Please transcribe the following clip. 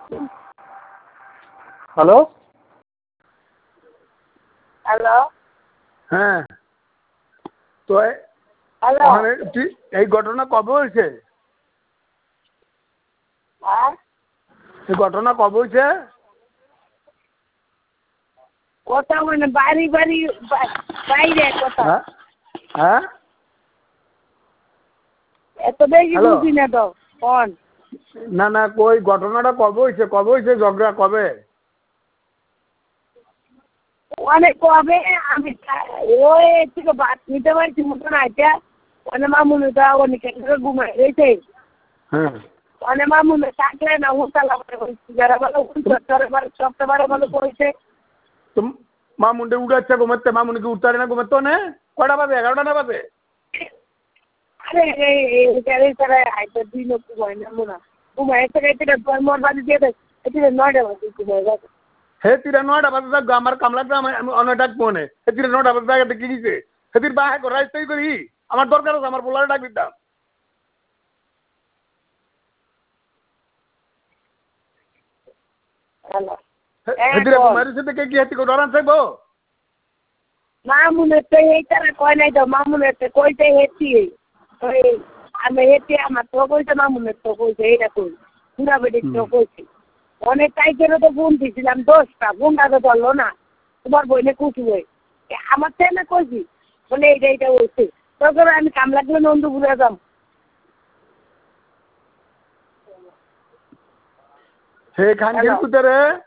Hello hello হ্যাঁ তো hello ওখানে এই ঘটনা কবে হয়েছে? হ্যাঁ এই ঘটনা কবে হয়েছে? কথা মানে বাড়ি বাড়ি বাইরে কথা হ্যাঁ হ্যাঁ এত বেশি হ্যালো বুঝি না তো কোন না না ওই ঘটনাটা কবে হয়েছে ঝগড়া কবে? অনেক কবে আমি ওই থেকে ভাত নিতে পারছি মতন আইটা অনেক মামুনিটা অনেক ঘুমাই রয়েছে হ্যাঁ অনেক মামুনি থাকলে না উল্টালা যারা ভালো সপ্তাহে ভালো করেছে তো মামুনটা উঠাচ্ছে ঘুমাতে মামুনিকে উঠতে পারে না ঘুমাতে না কটা বাজে 11টা না বাজে? আরে এই তারা আইটা দিন ঘুমাই না মোনা ঘুমাই থেকে মোর বাড়ি দিয়ে দেয় এটা 9টা বাজে ঘুমাই গেছে হে তিরা 9টা বাজে থাকবো আমার কামলা আমি অনেক ডাকবো নে হে তিরা 9টা বাজে জায়গাতে কি দিছে সেদিন বাহে করে রাইস্তাই করি আমার দরকার আছে আমার পোলারে ডাক দিতাম হ্যালো হেদিরে ঘুমাইছে থেকে কি হেতি করে ডরান থাকবো? মামুনের তো এই তারা কয় নাই তো মামুনের তো কইতে হেঁটি ওই আমি হেঁটে আমার তো কইছে মামুনের তো কইছে এইটা কই পুরা বেটির তো কইছে অনেক টাইপেরও তো ফোন দিয়েছিলাম 10টা ফোনটা তো ধরলো না তোমার বইনে কুচি বই আমার তো না কইছি বলে এইটা হয়েছে তখন আমি কাম লাগলে নন্দপুরে যাম হে খানকির ভিতরে